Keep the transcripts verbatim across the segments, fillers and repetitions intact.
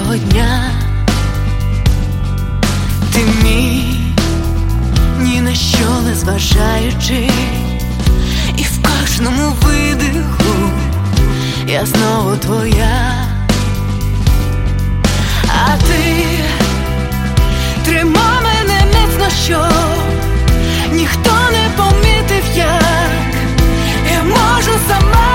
кожного дня. Ти мій, ні на що не зважаючи, і в кожному видиху я знову твоя. А ти тримай мене міцно, щоб ніхто не помітив, як я можу сама.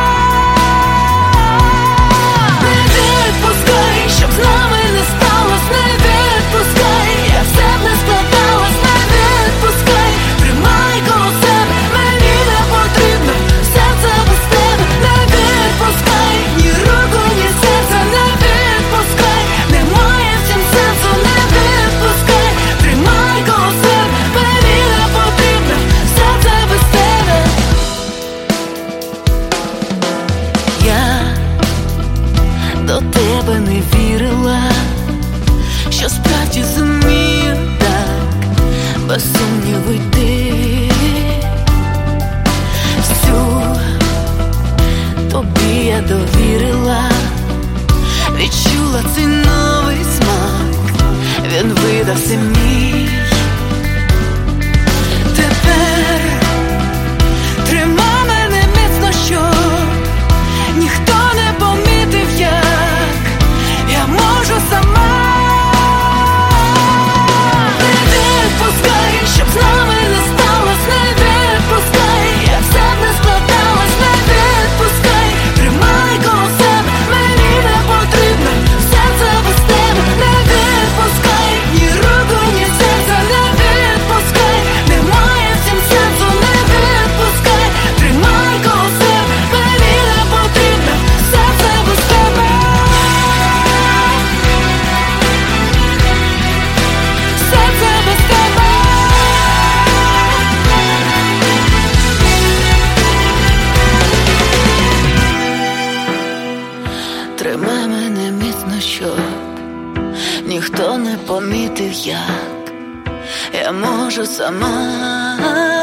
Не відпускай, щоб з нами не сталось, не відпускай, я все б не складалось, не відпускай, тримай коло себе, мені не потрібно серце без тебе, не відпускай, ні руку, ні серця, не відпускай, немає в цім сенсу, не відпускай, тримай коло себе, мені не потрібно серце без тебе. Я до тебе не вірила, що справді зумію так без сумніву йти. Всю тобі я довірила, відчула цей новий смак, він видався мій. Тепер тримай мене міцно, щоб ніхто не помітив, як я можу сама. Не відпускай, щоб з нами не сталось, не відпускай, я все б не складалось, не відпускай, тримай коло себе, мені не потрібно серце без тебе, не відпускай, ні руку, ні серця, не відпускай, немає в цім сенсу, не відпускай, тримай коло себе, мені не потрібно серце без тебе. Серце без тебе. Тримай мене міцно, щоб ніхто не помітив, як я можу сама.